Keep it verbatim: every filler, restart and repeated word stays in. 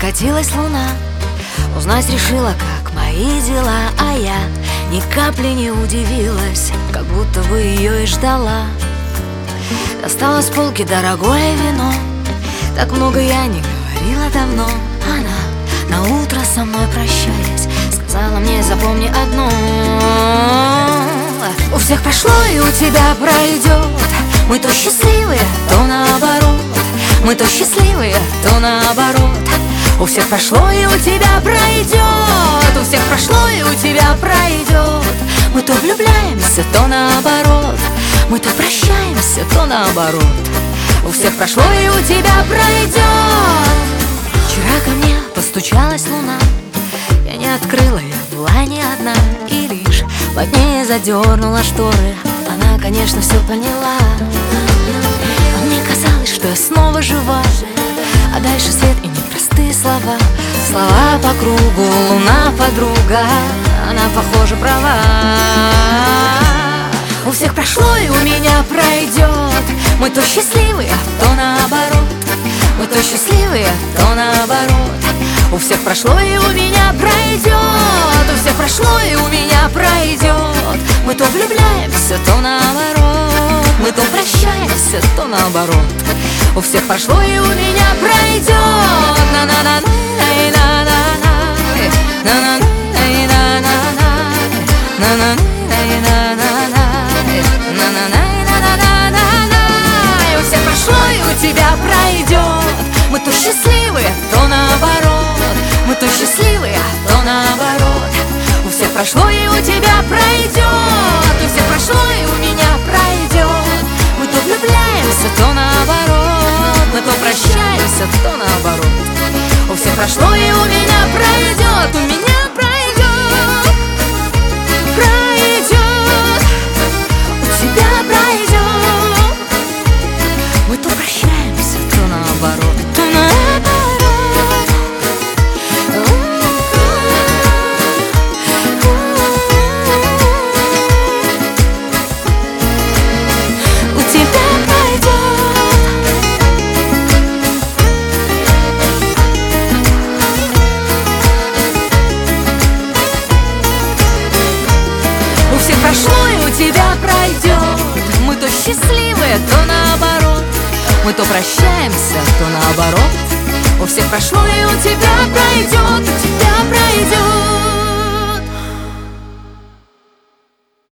закатилась луна, узнать решила, как мои дела. А я ни капли не удивилась, как будто бы ее и ждала. Достала с полки дорогое вино, так много я не говорила давно. Она на утро со мной прощаясь сказала мне: запомни одно: у всех прошло и у тебя пройдет. Мы то счастливые, то наоборот. Мы то счастливые, то наоборот. У всех прошло и у тебя пройдет. У всех прошло и у тебя пройдет. Мы то влюбляемся, то наоборот. Мы то прощаемся, то наоборот. У всех прошло и у тебя пройдет. Вчера ко мне постучалась луна, я не открыла, я была не одна. И лишь плотнее задернула шторы, она, конечно, все поняла. А мне казалось, что я снова жива, а дальше свет и непростые слова. Слова по кругу, луна подруга, она, похоже, права. У всех прошло и у меня пройдет. Мы то счастливые, то наоборот. Мы то счастливые, то наоборот. У всех прошло и у меня пройдет. У всех прошло и у меня пройдет. Мы то влюбляемся, то наоборот. Мы то прощаемся, то наоборот. У всех прошло и у меня пройдет. У всех прошло и у тебя пройдет. Мы то счастливые, то наоборот. Мы то счастливые, то наоборот. У всех прошло и у тебя пройдет. У всех прошло и у меня пройдет. Мы то влюбляемся, то наоборот. Мы то прощаемся, то наоборот. У всех прошло и у меня пройдет. У меня пройдет. Пройдет. У тебя пройдет. Мы то прощаемся, то наоборот. То наоборот. У тебя пройдет. У всех прошло и у тебя пройдет. Мы то счастливые, то наоборот. Мы то прощаемся, то наоборот. У всех прошло и у тебя пройдет.